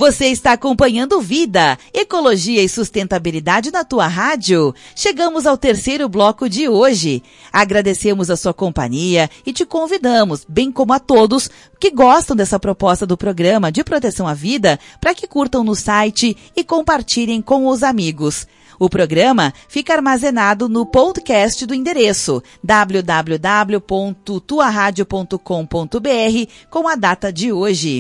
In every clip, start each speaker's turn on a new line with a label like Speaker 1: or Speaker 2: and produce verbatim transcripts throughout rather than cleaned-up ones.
Speaker 1: Você está acompanhando Vida, Ecologia e Sustentabilidade na tua rádio. Chegamos ao terceiro bloco de hoje. Agradecemos a sua companhia e te convidamos, bem como a todos que gostam dessa proposta do programa de proteção à vida, para que curtam no site e compartilhem com os amigos. O programa fica armazenado no podcast do endereço w w w ponto tua rádio ponto com ponto b r com a data de hoje.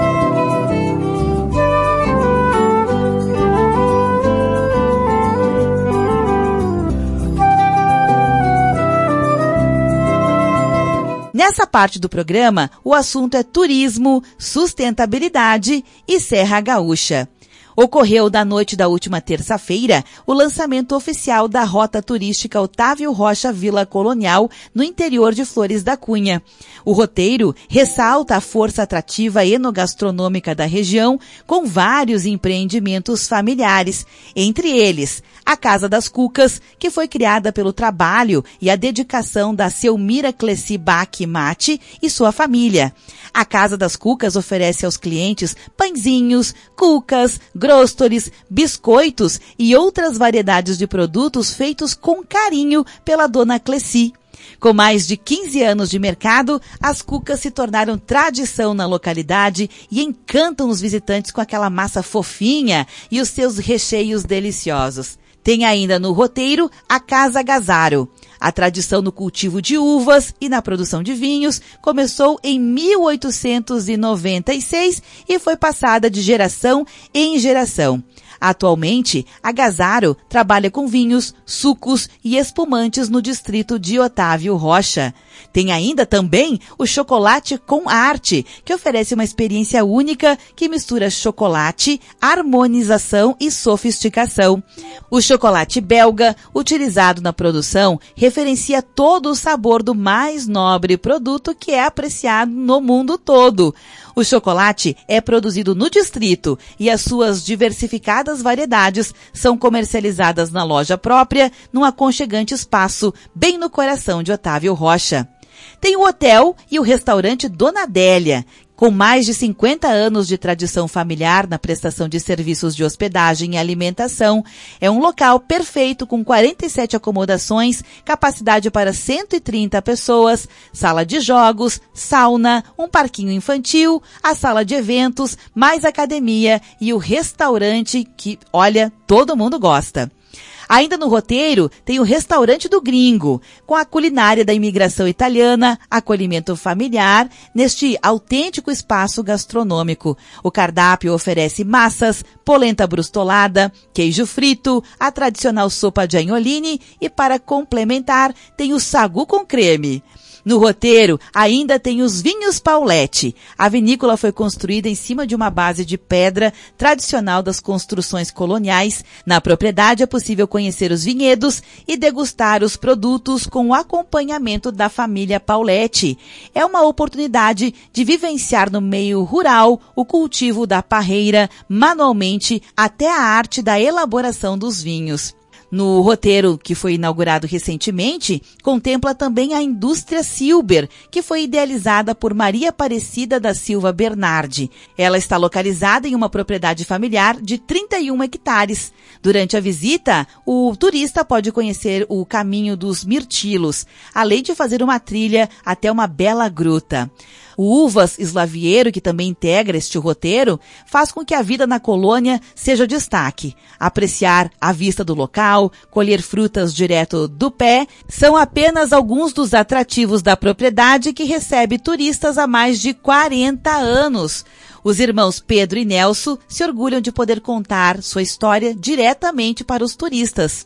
Speaker 1: Nessa parte do programa, o assunto é turismo, sustentabilidade e Serra Gaúcha. Ocorreu na noite da última terça-feira o lançamento oficial da Rota Turística Otávio Rocha Vila Colonial, no interior de Flores da Cunha. O roteiro ressalta a força atrativa enogastronômica da região, com vários empreendimentos familiares, entre eles a Casa das Cucas, que foi criada pelo trabalho e a dedicação da Selmira Cleci Bach Mate e sua família. A Casa das Cucas oferece aos clientes pãezinhos, cucas, grostores, biscoitos e outras variedades de produtos feitos com carinho pela dona Cleci. Com mais de quinze anos de mercado, as cucas se tornaram tradição na localidade e encantam os visitantes com aquela massa fofinha e os seus recheios deliciosos. Tem ainda no roteiro a Casa Gazaro. A tradição no cultivo de uvas e na produção de vinhos começou em mil oitocentos e noventa e seis e foi passada de geração em geração. Atualmente, a Gazaro trabalha com vinhos, sucos e espumantes no distrito de Otávio Rocha. Tem ainda também o Chocolate com Arte, que oferece uma experiência única que mistura chocolate, harmonização e sofisticação. O chocolate belga, utilizado na produção, referencia todo o sabor do mais nobre produto que é apreciado no mundo todo. O chocolate é produzido no distrito e as suas diversificadas variedades são comercializadas na loja própria, num aconchegante espaço bem no coração de Otávio Rocha. Tem o hotel e o restaurante Dona Adélia, com mais de cinquenta anos de tradição familiar na prestação de serviços de hospedagem e alimentação. É um local perfeito com quarenta e sete acomodações, capacidade para cento e trinta pessoas, sala de jogos, sauna, um parquinho infantil, a sala de eventos, mais academia e o restaurante que, olha, todo mundo gosta. Ainda no roteiro tem o Restaurante do Gringo, com a culinária da imigração italiana, acolhimento familiar, neste autêntico espaço gastronômico. O cardápio oferece massas, polenta brustolada, queijo frito, a tradicional sopa de agnoline e, para complementar, tem o sagu com creme. No roteiro, ainda tem os vinhos Paulette. A vinícola foi construída em cima de uma base de pedra tradicional das construções coloniais. Na propriedade é possível conhecer os vinhedos e degustar os produtos com o acompanhamento da família Paulette. É uma oportunidade de vivenciar no meio rural o cultivo da parreira manualmente até a arte da elaboração dos vinhos. No roteiro, que foi inaugurado recentemente, contempla também a Indústria Silber, que foi idealizada por Maria Aparecida da Silva Bernardi. Ela está localizada em uma propriedade familiar de trinta e um hectares. Durante a visita, o turista pode conhecer o caminho dos mirtilos, além de fazer uma trilha até uma bela gruta. O Uvas Slaviero, que também integra este roteiro, faz com que a vida na colônia seja destaque. Apreciar a vista do local, colher frutas direto do pé, são apenas alguns dos atrativos da propriedade que recebe turistas há mais de quarenta anos. Os irmãos Pedro e Nelson se orgulham de poder contar sua história diretamente para os turistas.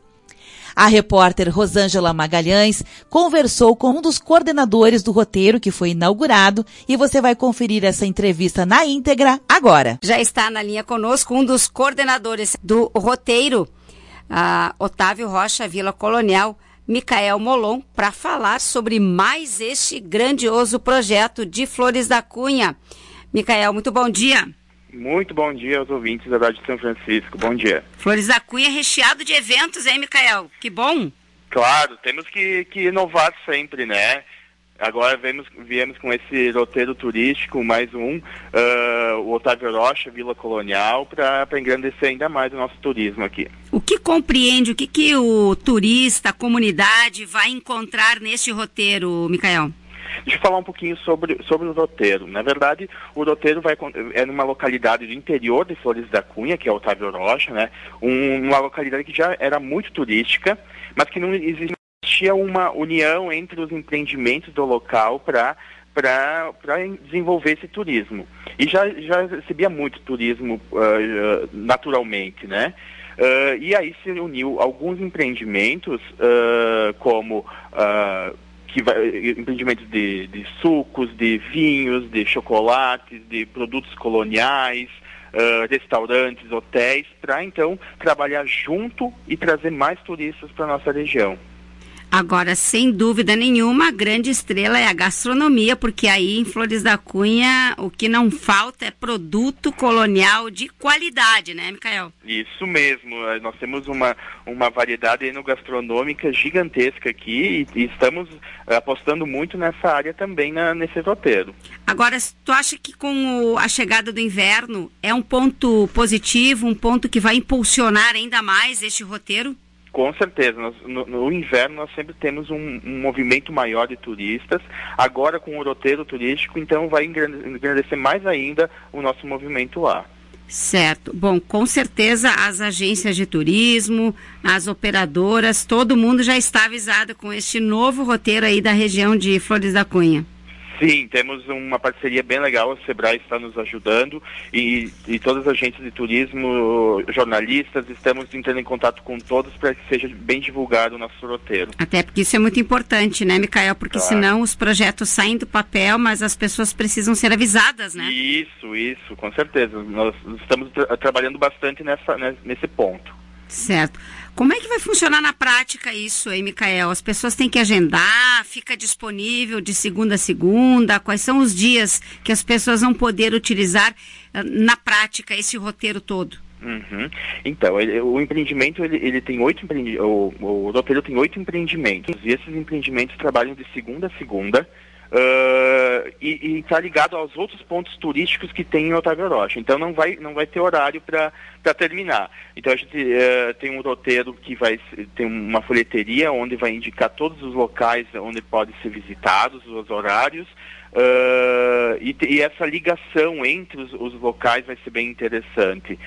Speaker 1: A repórter Rosângela Magalhães conversou com um dos coordenadores do roteiro que foi inaugurado e você vai conferir essa entrevista na íntegra agora.
Speaker 2: Já está na linha conosco um dos coordenadores do roteiro, a Otávio Rocha Vila Colonial, Micael Molon, para falar sobre mais este grandioso projeto de Flores da Cunha. Micael, muito bom dia.
Speaker 3: Muito bom dia aos ouvintes da Rádio São Francisco. Bom dia.
Speaker 2: Flores da Cunha recheado de eventos, hein, Micael? Que bom.
Speaker 3: Claro, temos que, que inovar sempre, né? Agora viemos, viemos com esse roteiro turístico, mais um, uh, o Otávio Rocha, Vila Colonial, para engrandecer ainda mais o nosso turismo aqui.
Speaker 2: O que compreende, o que, que o turista, a comunidade vai encontrar neste roteiro, Micael?
Speaker 3: Deixa eu falar um pouquinho sobre, sobre o roteiro. Na verdade, o roteiro vai, é numa localidade do interior de Flores da Cunha, que é Otávio Rocha, né? Um, uma localidade que já era muito turística, mas que não existia uma união entre os empreendimentos do local para para desenvolver esse turismo. E já, já recebia muito turismo uh, naturalmente, né? Uh, e aí se uniu alguns empreendimentos, uh, como uh, que vai, empreendimentos de, de sucos, de vinhos, de chocolates, de produtos coloniais, uh, restaurantes, hotéis, para então trabalhar junto e trazer mais turistas para a nossa região.
Speaker 2: Agora, sem dúvida nenhuma, a grande estrela é a gastronomia, porque aí em Flores da Cunha o que não falta é produto colonial de qualidade, né, Micael?
Speaker 3: Isso mesmo, nós temos uma, uma variedade enogastronômica gigantesca aqui e, e estamos apostando muito nessa área também, na, nesse roteiro. Agora,
Speaker 2: tu acha que com o, a chegada do inverno é um ponto positivo, um ponto que vai impulsionar ainda mais este roteiro?
Speaker 3: Com certeza, nós, no, no inverno nós sempre temos um, um movimento maior de turistas, agora com o roteiro turístico, então vai engrandecer mais ainda o nosso movimento lá.
Speaker 2: Certo. Bom, com certeza as agências de turismo, as operadoras, todo mundo já está avisado com este novo roteiro aí da região de Flores da Cunha.
Speaker 3: Sim, temos uma parceria bem legal, o Sebrae está nos ajudando e, e todas as agências de turismo, jornalistas, estamos entrando em contato com todos para que seja bem divulgado o nosso roteiro.
Speaker 2: Até porque isso é muito importante, né, Micael? Porque claro, senão os projetos saem do papel, mas as pessoas precisam ser avisadas, né?
Speaker 3: Isso, isso, com certeza. Nós estamos tra trabalhando bastante nessa, nesse ponto.
Speaker 2: Certo. Como é que vai funcionar na prática isso, hein, Micael? As pessoas têm que agendar, fica disponível de segunda a segunda? Quais são os dias que as pessoas vão poder utilizar uh, na prática esse roteiro todo?
Speaker 3: Uhum. Então, ele, o empreendimento, ele, ele tem oito empreendimentos, o, o roteiro tem oito empreendimentos, e esses empreendimentos trabalham de segunda a segunda, Uh, e está ligado aos outros pontos turísticos que tem em Otávio Rocha. Então não vai, não vai ter horário para terminar. Então a gente uh, tem um roteiro que vai ter uma folheteria onde vai indicar todos os locais onde podem ser visitados, os horários. Uh, e, e essa ligação entre os, os locais vai ser bem interessante.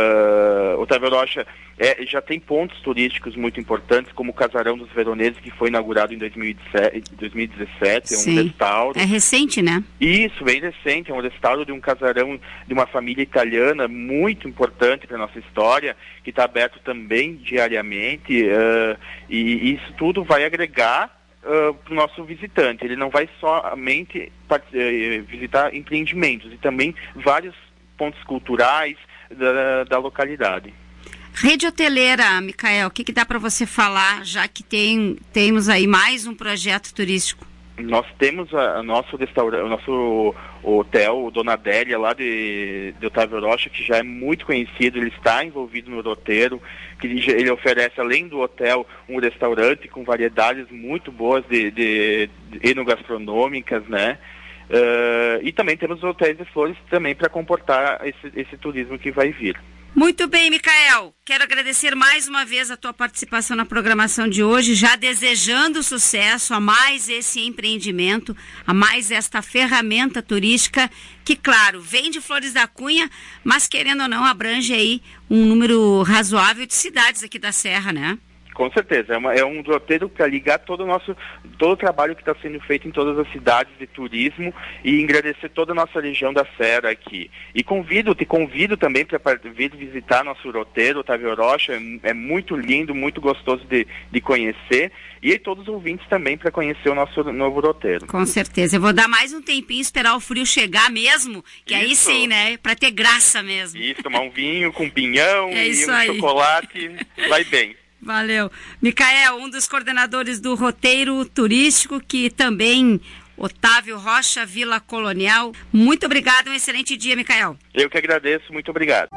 Speaker 3: Uh, Otávio Rocha é, já tem pontos turísticos muito importantes, como o Casarão dos Veroneses, que foi inaugurado em dois mil e dezessete, é um
Speaker 2: Sim.
Speaker 3: restauro.
Speaker 2: É recente, né?
Speaker 3: Isso, bem recente, é um restauro de um casarão de uma família italiana muito importante para a nossa história, que está aberto também diariamente, uh, e, e isso tudo vai agregar Uh, para o nosso visitante. Ele não vai somente uh, visitar empreendimentos, e também vários pontos culturais da, da localidade.
Speaker 2: Rede hoteleira, Micael, o que, que dá para você falar, já que tem, temos aí mais um projeto turístico?
Speaker 3: Nós temos a, a nosso restaurante, o nosso hotel, o Dona Adélia, lá de, de Otávio Rocha, que já é muito conhecido, ele está envolvido no roteiro, que ele, ele oferece, além do hotel, um restaurante com variedades muito boas de, de, de enogastronômicas, né? Uh, e também temos os hotéis de Flores também para comportar esse, esse turismo que vai vir.
Speaker 2: Muito bem, Micael. Quero agradecer mais uma vez a tua participação na programação de hoje, já desejando sucesso a mais esse empreendimento, a mais esta ferramenta turística que, claro, vem de Flores da Cunha, mas querendo ou não, abrange aí um número razoável de cidades aqui da Serra, né?
Speaker 3: Com certeza, é, uma, é um roteiro para ligar todo o nosso, todo o trabalho que está sendo feito em todas as cidades de turismo e engrandecer toda a nossa região da Serra aqui. E convido, te convido também para vir visitar nosso roteiro, Otávio Rocha, é, é muito lindo, muito gostoso de, de conhecer, e todos os ouvintes também para conhecer o nosso novo roteiro.
Speaker 2: Com certeza, eu vou dar mais um tempinho, esperar o frio chegar mesmo, que isso. Aí sim, né, para ter graça mesmo.
Speaker 3: Isso, tomar um vinho com pinhão
Speaker 2: é
Speaker 3: e um
Speaker 2: aí.
Speaker 3: chocolate, vai bem.
Speaker 2: Valeu. Micael, um dos coordenadores do roteiro turístico, que também, Otávio Rocha, Vila Colonial. Muito obrigado, um excelente dia, Micael.
Speaker 3: Eu que agradeço, muito obrigado.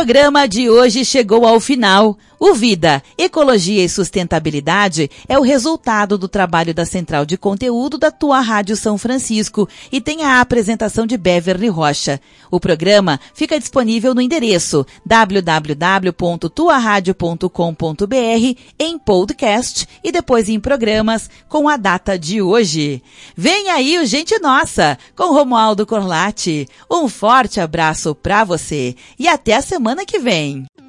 Speaker 1: programa de hoje chegou ao final. O Vida, Ecologia e Sustentabilidade é o resultado do trabalho da Central de Conteúdo da Tua Rádio São Francisco e tem a apresentação de Beverly Rocha. O programa fica disponível no endereço w w w ponto tua rádio ponto com ponto b r em podcast e depois em programas com a data de hoje. Vem aí o Gente Nossa, com Romualdo Corlatti. Um forte abraço para você e até a semana que vem.